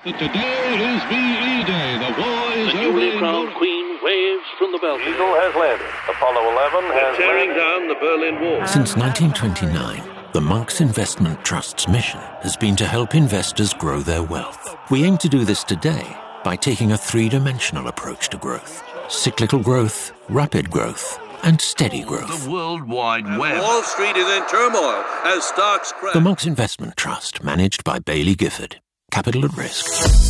Today is VE Day. The war is The newly crowned Queen waves from the balcony. Eagle has landed. Apollo 11 has Tearing landed. down the Berlin Wall. Since 1929, the Monks Investment Trust's mission has been to help investors grow their wealth. We aim to do this today by taking a three-dimensional approach to growth. Cyclical growth, rapid growth, and steady growth. The World Wide Web. Wall Street is in turmoil as stocks crash. The Monks Investment Trust, managed by Baillie Gifford. Capital at risk.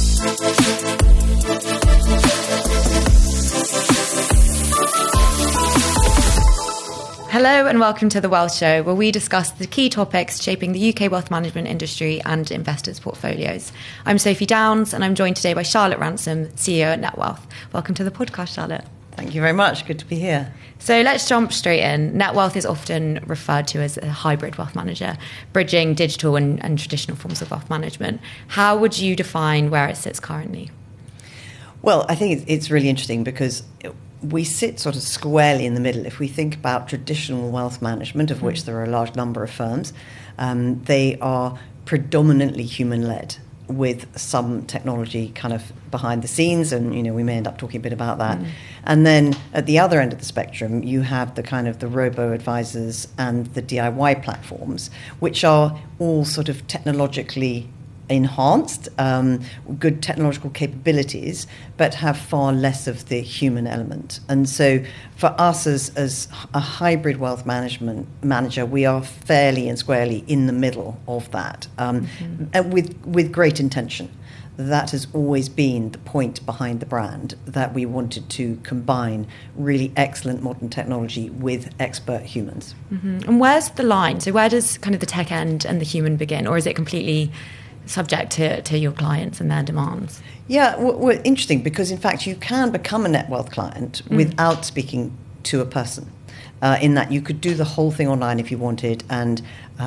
Hello and welcome to The Wealth Show, where we discuss the key topics shaping the UK wealth management industry and investors' portfolios. I'm Sophie Downs and I'm joined today by Charlotte Ransom, CEO at NetWealth. Welcome to the podcast, Charlotte. Thank you very much. Good to be here. So let's jump straight in. NetWealth is often referred to as a hybrid wealth manager, bridging digital and traditional forms of wealth management. How would you define where it sits currently? Well, I think it's really interesting because we sit sort of squarely in the middle. If we think about traditional wealth management, of which there are a large number of firms, they are predominantly human-led, with some technology kind of behind the scenes, and we may end up talking a bit about that. And then at the other end of the spectrum, you have the kind of the robo-advisors and the DIY platforms, which are all sort of technologically enhanced, good technological capabilities, but have far less of the human element. And so for us as a hybrid wealth management manager, we are fairly and squarely in the middle of that, and with great intention. That has always been the point behind the brand, that we wanted to combine really excellent modern technology with expert humans. And where's the line? So where does kind of the tech end and the human begin? Or is it completely subject to your clients and their demands? Yeah, well, interesting, because in fact you can become a NetWealth client without speaking to a person. In that you could do the whole thing online if you wanted, and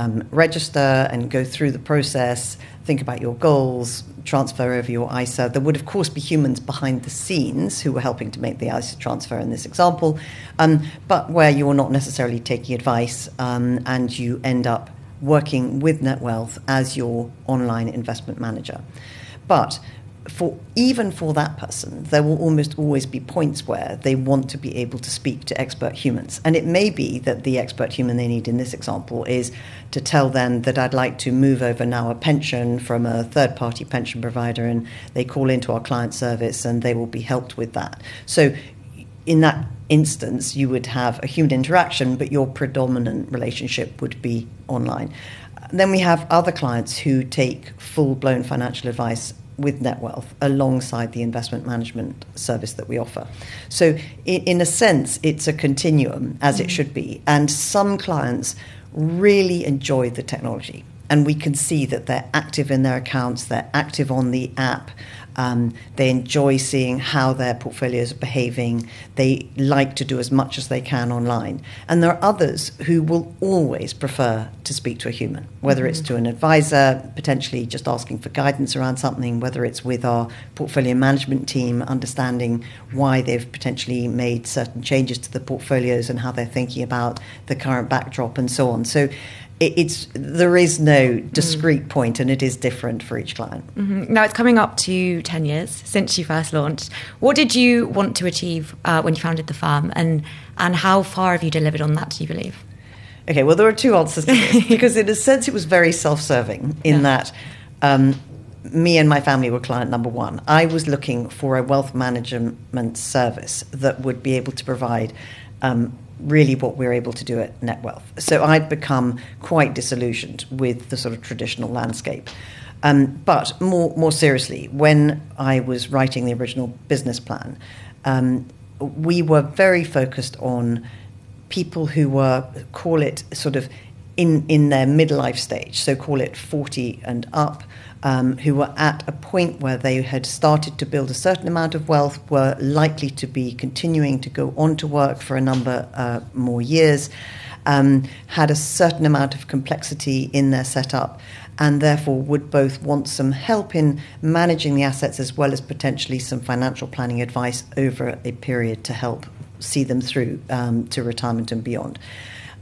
register and go through the process, think about your goals, transfer over your ISA. There would of course be humans behind the scenes who were helping to make the ISA transfer in this example, but where you're not necessarily taking advice, and you end up working with NetWealth as your online investment manager. But even for that person, there will almost always be points where they want to be able to speak to expert humans. And it may be that the expert human they need in this example is to tell them that I'd like to move over now a pension from a third-party pension provider, and they call into our client service and they will be helped with that. So in that instance, you would have a human interaction, but your predominant relationship would be online. Then we have other clients who take full-blown financial advice with NetWealth alongside the investment management service that we offer. So in a sense, it's a continuum, as it should be. And some clients really enjoy the technology. And we can see that they're active in their accounts, they're active on the app, they enjoy seeing how their portfolios are behaving, they like to do as much as they can online. And there are others who will always prefer to speak to a human, whether it's to an advisor, potentially just asking for guidance around something, whether it's with our portfolio management team, understanding why they've potentially made certain changes to the portfolios and how they're thinking about the current backdrop and so on. So there is no discrete point, and it is different for each client. Now, it's coming up to 10 years since you first launched. What did you want to achieve when you founded the firm, and how far have you delivered on that, do you believe? Okay, well, there are two answers to this, because in a sense it was very self-serving in that me and my family were client number one. I was looking for a wealth management service that would be able to provide really what we're able to do at NetWealth. So I'd become quite disillusioned with the sort of traditional landscape. But more seriously, when I was writing the original business plan, we were very focused on people who were, call it sort of in their midlife stage, so call it 40 and up, who were at a point where they had started to build a certain amount of wealth, were likely to be continuing to go on to work for a number more years, had a certain amount of complexity in their setup, and therefore would both want some help in managing the assets as well as potentially some financial planning advice over a period to help see them through to retirement and beyond.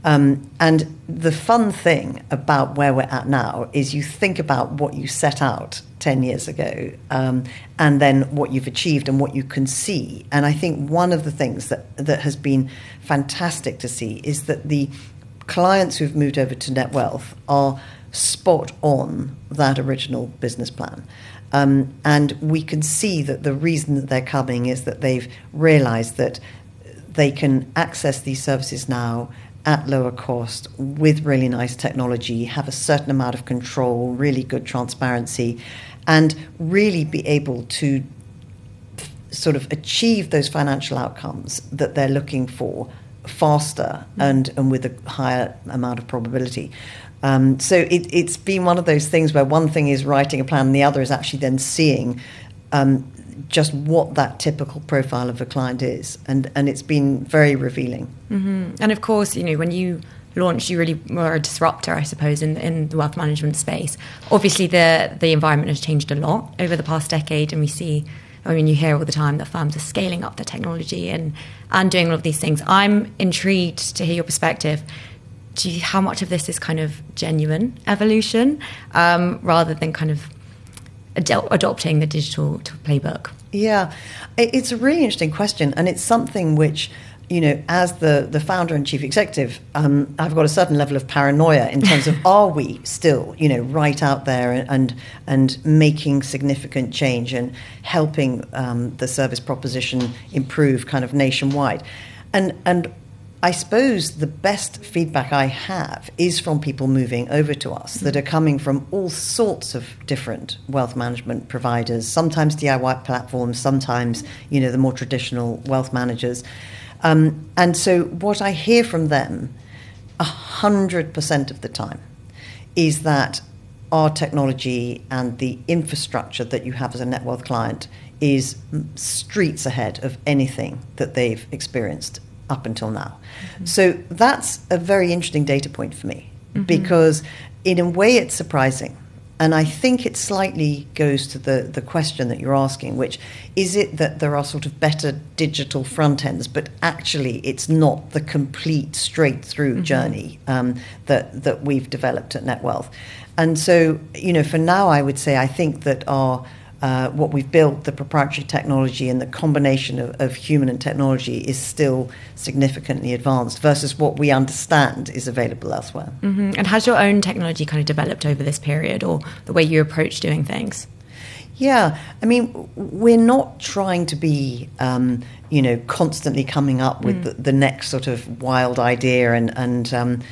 And the fun thing about where we're at now is you think about what you set out 10 years ago, and then what you've achieved and what you can see. And I think one of the things that has been fantastic to see is that the clients who've moved over to NetWealth are spot on that original business plan. And we can see that the reason that they're coming is that they've realized that they can access these services now at lower cost with really nice technology, have a certain amount of control, really good transparency, and really be able to sort of achieve those financial outcomes that they're looking for faster and with a higher amount of probability. So it's been one of those things where one thing is writing a plan and the other is actually then seeing just what that typical profile of a client is. And it's been very revealing. Mm-hmm. And of course, when you launched, you really were a disruptor, I suppose, in the wealth management space. Obviously, the environment has changed a lot over the past decade, and we see, you hear all the time that firms are scaling up their technology and doing all of these things. I'm intrigued to hear your perspective. How much of this is kind of genuine evolution rather than kind of adopting the digital playbook? Yeah, it's a really interesting question, and it's something which, as the founder and chief executive, I've got a certain level of paranoia in terms of are we still, right out there and making significant change and helping the service proposition improve kind of nationwide. And I suppose the best feedback I have is from people moving over to us that are coming from all sorts of different wealth management providers, sometimes DIY platforms, sometimes, the more traditional wealth managers. And so what I hear from them 100% of the time is that our technology and the infrastructure that you have as a NetWealth client is streets ahead of anything that they've experienced up until now. Mm-hmm. So that's a very interesting data point for me, because in a way it's surprising. And I think it slightly goes to the question that you're asking, which is it that there are sort of better digital front ends, but actually it's not the complete straight through journey that we've developed at NetWealth. And so, for now, I would say I think that our what we've built, the proprietary technology and the combination of human and technology is still significantly advanced versus what we understand is available elsewhere. Mm-hmm. And has your own technology kind of developed over this period, or the way you approach doing things? Yeah, we're not trying to be, constantly coming up with the next sort of wild idea and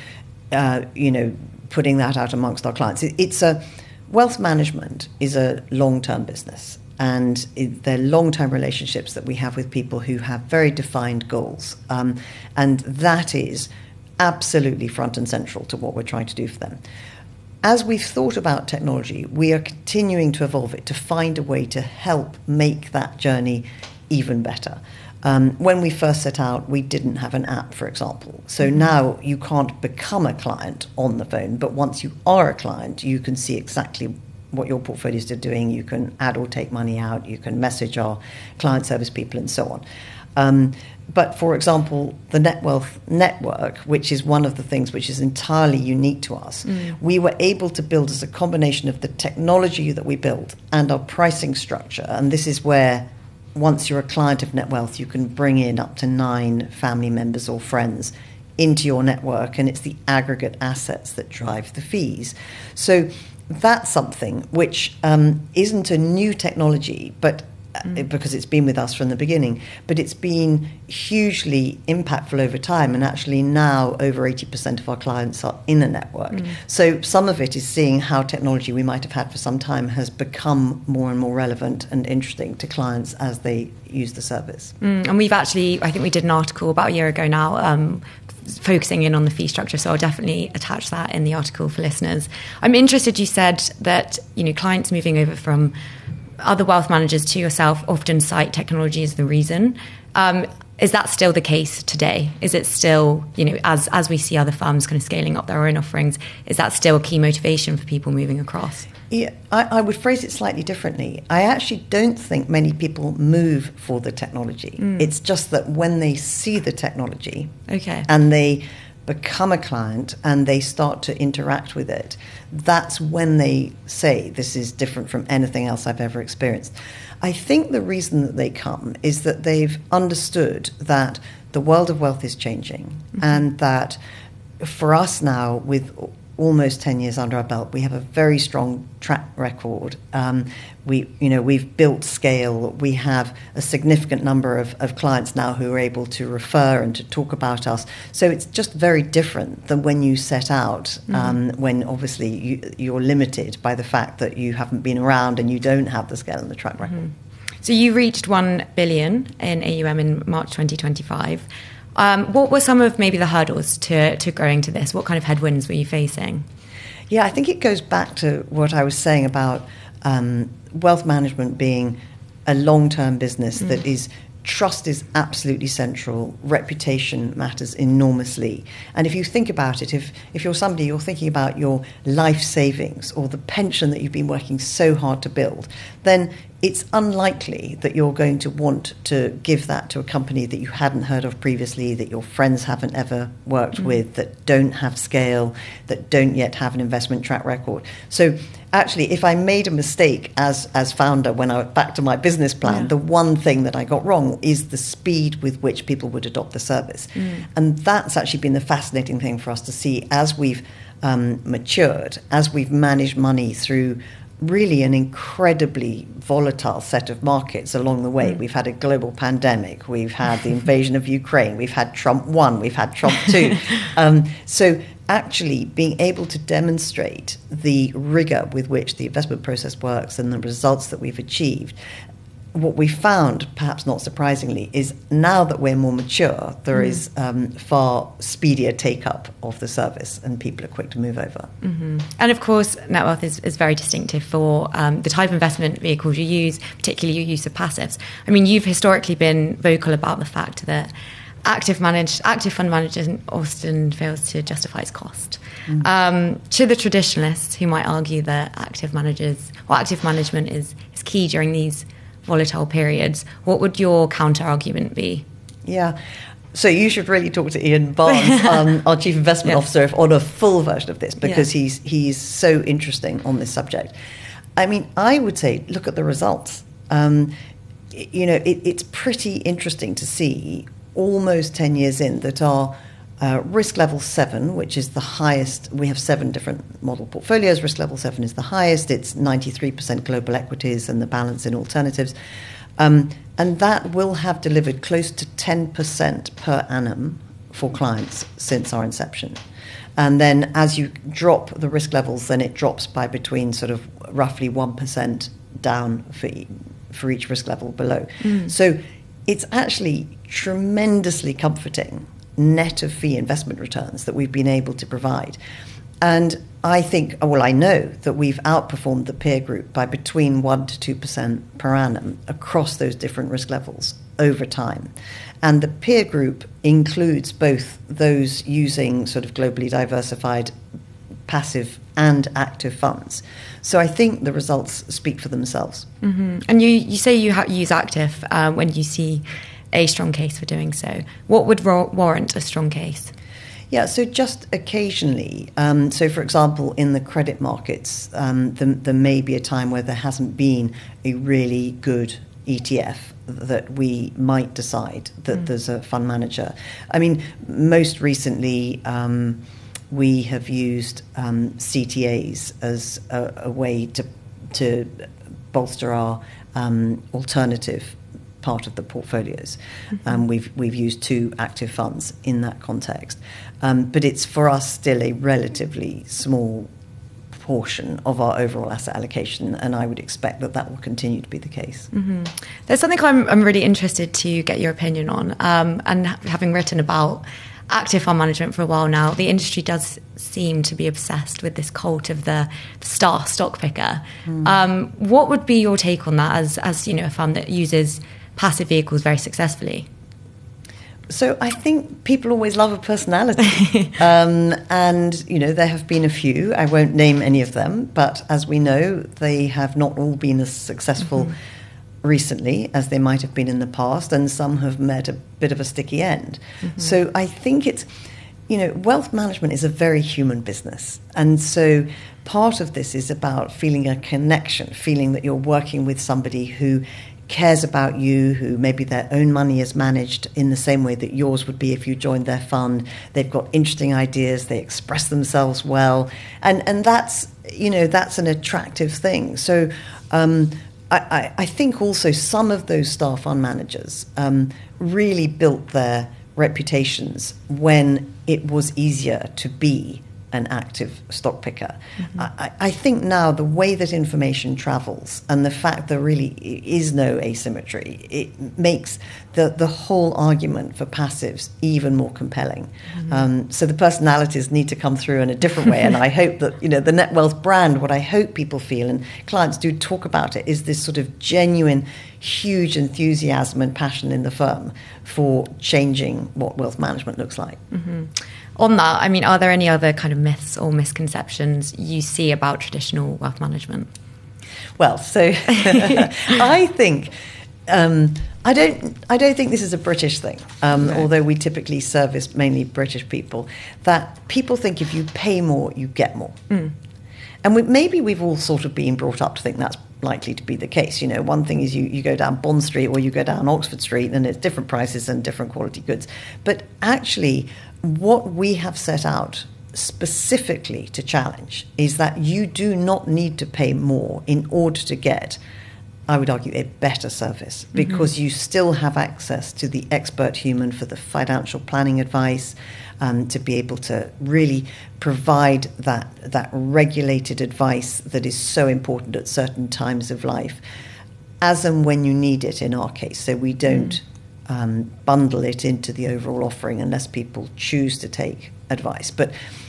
putting that out amongst our clients. Wealth management is a long-term business, and they're long-term relationships that we have with people who have very defined goals. And that is absolutely front and central to what we're trying to do for them. As we've thought about technology, we are continuing to evolve it to find a way to help make that journey even better. When we first set out, we didn't have an app, for example. So now you can't become a client on the phone, but once you are a client, you can see exactly what your portfolios are doing. You can add or take money out. You can message our client service people and so on. But for example, the NetWealth network, which is one of the things which is entirely unique to us, we were able to build as a combination of the technology that we built and our pricing structure. And this is where, once you're a client of NetWealth, you can bring in up to 9 family members or friends into your network, and it's the aggregate assets that drive the fees. So that's something which isn't a new technology, but because it's been with us from the beginning, but it's been hugely impactful over time, and actually now over 80% of our clients are in a network. So some of it is seeing how technology we might have had for some time has become more and more relevant and interesting to clients as they use the service. And we've actually, I think we did an article about a year ago now, focusing in on the fee structure, so I'll definitely attach that in the article for listeners. I'm interested, you said that clients moving over from other wealth managers to yourself often cite technology as the reason. Is that still the case today? Is it still, as we see other firms kind of scaling up their own offerings, is that still a key motivation for people moving across? Yeah, I would phrase it slightly differently. I actually don't think many people move for the technology. It's just that when they see the technology and they become a client and they start to interact with it, that's when they say, this is different from anything else I've ever experienced. I think the reason that they come is that they've understood that the world of wealth is changing, and that for us now, with almost 10 years under our belt, we have a very strong track record. We've built scale. We have a significant number of clients now who are able to refer and to talk about us. So it's just very different than when you set out, when obviously you're limited by the fact that you haven't been around and you don't have the scale and the track record. So you reached 1 billion in AUM in March 2025. What were some of maybe the hurdles to growing to this? What kind of headwinds were you facing? Yeah, I think it goes back to what I was saying about wealth management being a long-term business that is, trust is absolutely central, reputation matters enormously. And if you think about it, if you're somebody, you're thinking about your life savings or the pension that you've been working so hard to build, then it's unlikely that you're going to want to give that to a company that you hadn't heard of previously, that your friends haven't ever worked with, that don't have scale, that don't yet have an investment track record. So actually, if I made a mistake as founder when I went back to my business plan, the one thing that I got wrong is the speed with which people would adopt the service. And that's actually been the fascinating thing for us to see as we've matured, as we've managed money through really an incredibly volatile set of markets along the way. We've had a global pandemic, we've had the invasion of Ukraine, we've had Trump 1, we've had Trump 2. So actually being able to demonstrate the rigor with which the investment process works and the results that we've achieved, what we found, perhaps not surprisingly, is now that we're more mature, there is far speedier take-up of the service and people are quick to move over. And of course, NetWealth is very distinctive for the type of investment vehicles you use, particularly your use of passives. I mean, you've historically been vocal about the fact that active fund managers often fails to justify its cost. To the traditionalists who might argue that active management is key during these volatile periods, what would your counter argument be? Yeah. So you should really talk to Ian Barnes, our Chief Investment Officer, on a full version of this, because he's so interesting on this subject. I mean, I would say, look at the results. It's pretty interesting to see almost 10 years in that our risk level 7, which is the highest, we have 7 different model portfolios. Risk level 7 is the highest. It's 93% global equities and the balance in alternatives. And that will have delivered close to 10% per annum for clients since our inception. And then as you drop the risk levels, then it drops by between sort of roughly 1% down for each risk level below. So it's actually tremendously comforting net of fee investment returns that we've been able to provide. And I know that we've outperformed the peer group by between 1% to 2% per annum across those different risk levels over time. And the peer group includes both those using sort of globally diversified passive and active funds. So I think the results speak for themselves. And you say you use active when you see a strong case for doing so. What would warrant a strong case? Yeah, so just occasionally. So, for example, in the credit markets, there may be a time where there hasn't been a really good ETF that we might decide that there's a fund manager. I mean, most recently, we have used CTAs as a way to bolster our alternative part of the portfolios. We've used 2 active funds in that context. But it's for us still a relatively small portion of our overall asset allocation, and I would expect that will continue to be the case. There's something I'm really interested to get your opinion on, and having written about active fund management for a while now, the industry does seem to be obsessed with this cult of the star stock picker. What would be your take on that as a fund that uses passive vehicles very successfully? So I think people always love a personality. And, there have been a few. I won't name any of them, but as we know, they have not all been as successful recently as they might have been in the past, and some have met a bit of a sticky end. So I think wealth management is a very human business. And so part of this is about feeling a connection, feeling that you're working with somebody who cares about you, who maybe their own money is managed in the same way that yours would be if you joined their fund. They've got interesting ideas, they express themselves well, and that's an attractive thing. So I think also some of those star fund managers really built their reputations when it was easier to be an active stock picker. I think now the way that information travels and the fact there really is no asymmetry, it makes the whole argument for passives even more compelling. So the personalities need to come through in a different way. And I hope that, the NetWealth brand, what I hope people feel, and clients do talk about it, is this sort of genuine, huge enthusiasm and passion in the firm for changing what wealth management looks like. On that, are there any other kind of myths or misconceptions you see about traditional wealth management? Well, so I think I don't think this is a British thing, although we typically service mainly British people. That people think if you pay more, you get more, and maybe we've all sort of been brought up to think that's likely to be the case. One thing is you go down Bond Street or you go down Oxford Street, and it's different prices and different quality goods. But actually, what we have set out specifically to challenge is that you do not need to pay more in order to get, I would argue, a better service, because you still have access to the expert human for the financial planning advice, to be able to really provide that regulated advice that is so important at certain times of life, as and when you need it in our case. So we don't bundle it into the overall offering unless people choose to take advice. But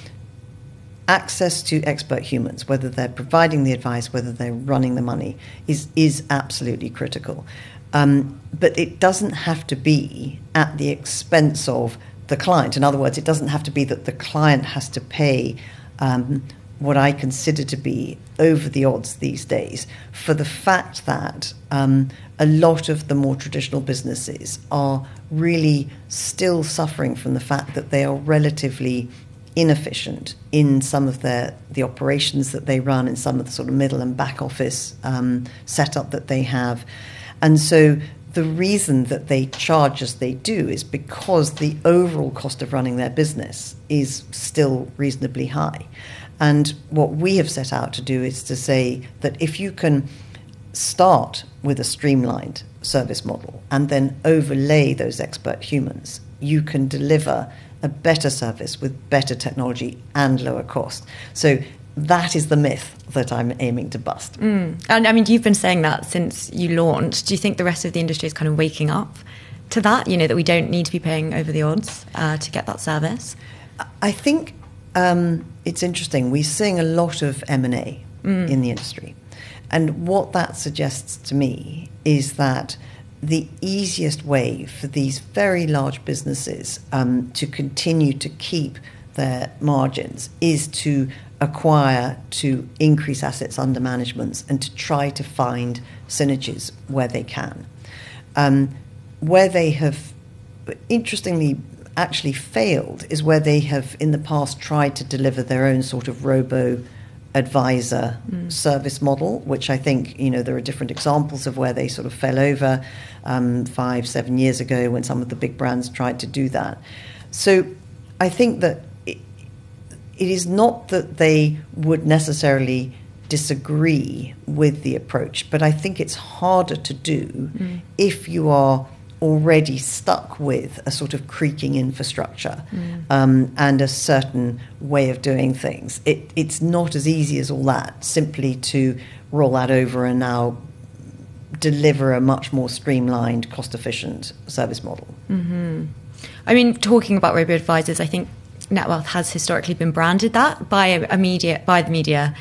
access to expert humans, whether they're providing the advice, whether they're running the money, is absolutely critical. But it doesn't have to be at the expense of the client. In other words, it doesn't have to be that the client has to pay what I consider to be over the odds these days, for the fact that a lot of the more traditional businesses are really still suffering from the fact that they are relatively inefficient in some of the operations that they run, in some of the sort of middle and back office setup that they have. And so the reason that they charge as they do is because the overall cost of running their business is still reasonably high. And what we have set out to do is to say that if you can start with a streamlined service model and then overlay those expert humans, you can deliver a better service with better technology and lower cost. So that is the myth that I'm aiming to bust. And you've been saying that since you launched. Do you think the rest of the industry is kind of waking up to that, that we don't need to be paying over the odds to get that service? I think it's interesting. We're seeing a lot of M&A in the industry. And what that suggests to me is that the easiest way for these very large businesses to continue to keep their margins is to acquire, to increase assets under management, and to try to find synergies where they can. Where they have, interestingly, actually failed is where they have in the past tried to deliver their own sort of robo-advisor service model, which I think, there are different examples of where they sort of fell over 5-7 years ago when some of the big brands tried to do that. So I think that it is not that they would necessarily disagree with the approach, but I think it's harder to do if you are already stuck with a sort of creaking infrastructure and a certain way of doing things. It's not as easy as all that, simply to roll that over and now deliver a much more streamlined, cost-efficient service model. Talking about robo-advisors, I think NetWealth has historically been branded that by the media,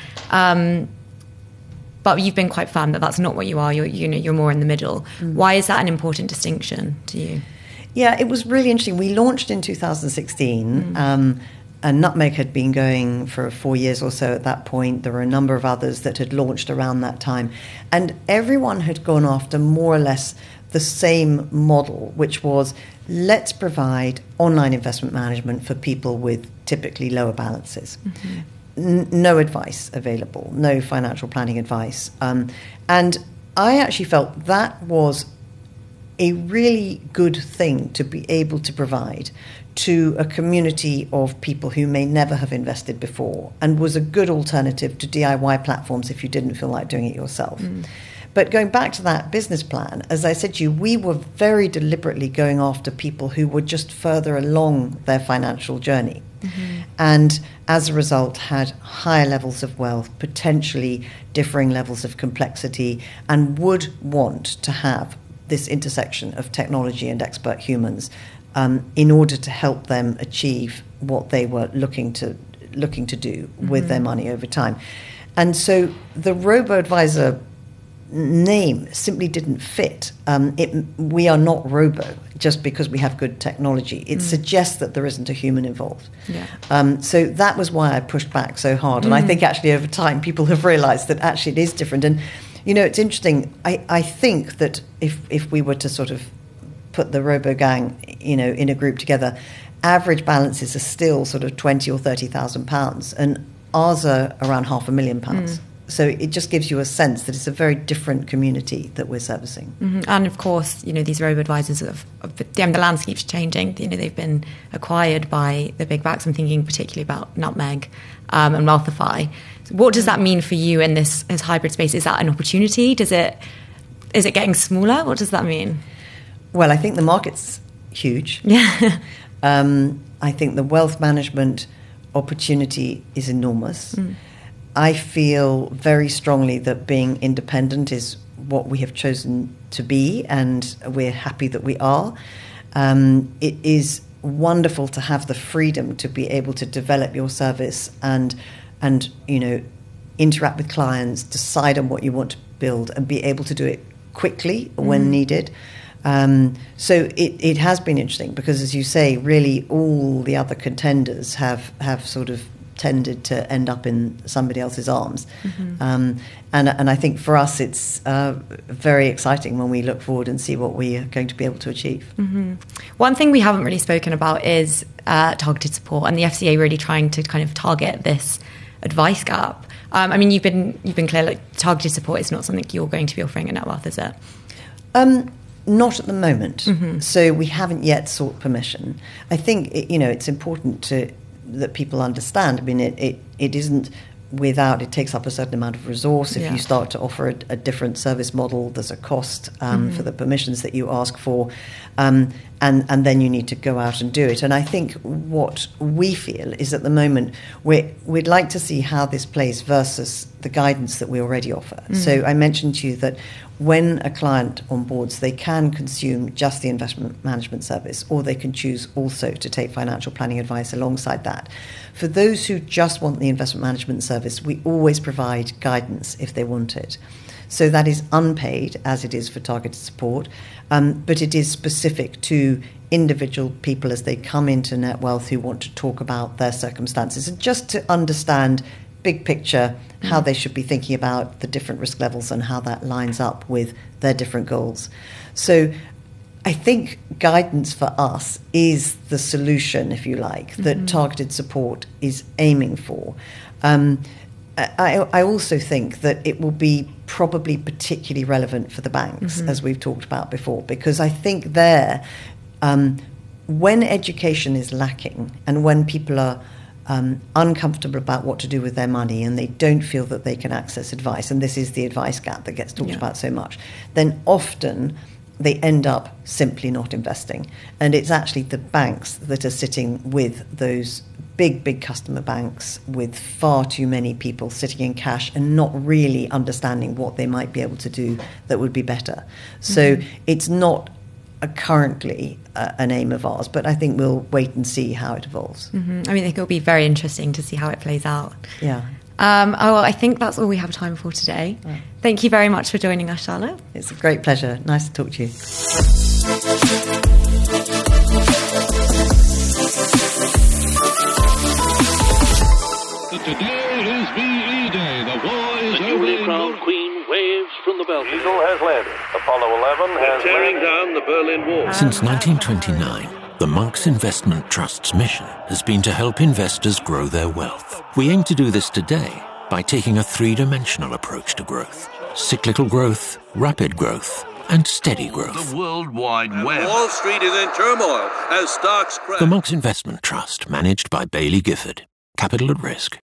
but you've been quite firm that that's not what you are. You're more in the middle. Why is that an important distinction to you? Yeah, it was really interesting. We launched in 2016, And Nutmeg had been going for 4 years or so at that point. There were a number of others that had launched around that time. And everyone had gone after more or less the same model, which was, let's provide online investment management for people with typically lower balances. No advice available, no financial planning advice. And I actually felt that was a really good thing to be able to provide to a community of people who may never have invested before, and was a good alternative to DIY platforms if you didn't feel like doing it yourself. But going back to that business plan, as I said to you, we were very deliberately going after people who were just further along their financial journey. And as a result had higher levels of wealth, potentially differing levels of complexity, and would want to have this intersection of technology and expert humans in order to help them achieve what they were looking to do with their money over time. And so the robo-advisor name simply didn't fit. We are not robo just because we have good technology. It suggests that there isn't a human involved. So that was why I pushed back so hard. And I think actually over time people have realized that actually it is different. And it's interesting. I think that if we were to sort of put the robo gang, in a group together, average balances are still sort of £20,000 or £30,000, and ours are around £500,000. So it just gives you a sense that it's a very different community that we're servicing. And of course, these robo-advisors, the landscape's changing. They've been acquired by the big banks. I'm thinking particularly about Nutmeg and Wealthify. So what does that mean for you in this hybrid space? Is that an opportunity? Is it getting smaller? What does that mean? Well, I think the market's huge. Yeah. I think the wealth management opportunity is enormous. I feel very strongly that being independent is what we have chosen to be, and we're happy that we are. It is wonderful to have the freedom to be able to develop your service and interact with clients, decide on what you want to build, and be able to do it quickly when needed. So it has been interesting because, as you say, really all the other contenders have sort of tended to end up in somebody else's arms. And I think for us it's very exciting when we look forward and see what we are going to be able to achieve. One thing we haven't really spoken about is targeted support, and the FCA really trying to kind of target this advice gap. I mean, you've been clear, like targeted support is not something you're going to be offering at NetWealth, is it? Not at the moment. So we haven't yet sought permission. I think it's important that people understand. I mean, it isn't without. It takes up a certain amount of resource. If you start to offer a different service model, there's a cost for the permissions that you ask for, and then you need to go out and do it. And I think what we feel is at the moment we'd like to see how this plays versus the guidance that we already offer. So I mentioned to you that when a client onboards, they can consume just the investment management service, or they can choose also to take financial planning advice alongside that. For those who just want the investment management service, we always provide guidance if they want it. So that is unpaid, as it is for targeted support, but it is specific to individual people as they come into NetWealth who want to talk about their circumstances, and just to understand big picture how they should be thinking about the different risk levels and how that lines up with their different goals. So I think guidance for us is the solution, if you like, that targeted support is aiming for. I also think that it will be probably particularly relevant for the banks, as we've talked about before, because I think there, when education is lacking and when people are uncomfortable about what to do with their money and they don't feel that they can access advice, and this is the advice gap that gets talked about so much, then often they end up simply not investing. And it's actually the banks that are sitting with those big customer banks with far too many people sitting in cash and not really understanding what they might be able to do that would be better. So it's not currently an aim of ours, but I think we'll wait and see how it evolves. I mean, I think it'll be very interesting to see how it plays out. Yeah. Well, I think that's all we have time for today. Right. Thank you very much for joining us, Charlotte. It's a great pleasure. Nice to talk to you. Today is VE Day. The war is The over newly in crowned queen waves from the balcony. Eagle has landed. Apollo 11 has Tearing landed. down the Berlin Wall. Since 1929, the Monks Investment Trust's mission has been to help investors grow their wealth. We aim to do this today by taking a three-dimensional approach to growth: cyclical growth, rapid growth, and steady growth. The World Wide Web. Wall Street is in turmoil as stocks crash. The Monks Investment Trust, managed by Baillie Gifford. Capital at risk.